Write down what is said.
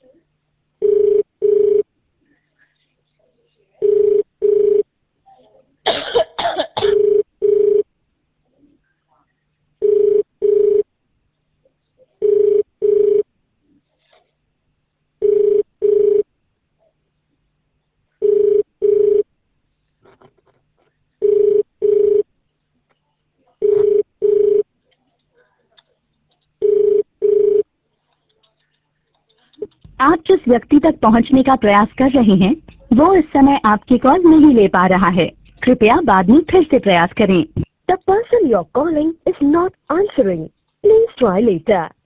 आप जिस व्यक्ति तक पहुंचने का प्रयास कर रहे हैं वो इस समय आपकी कॉल नहीं ले पा रहा है। कृपया बाद में फिर से प्रयास करें। The person you're calling is not answering. Please try later.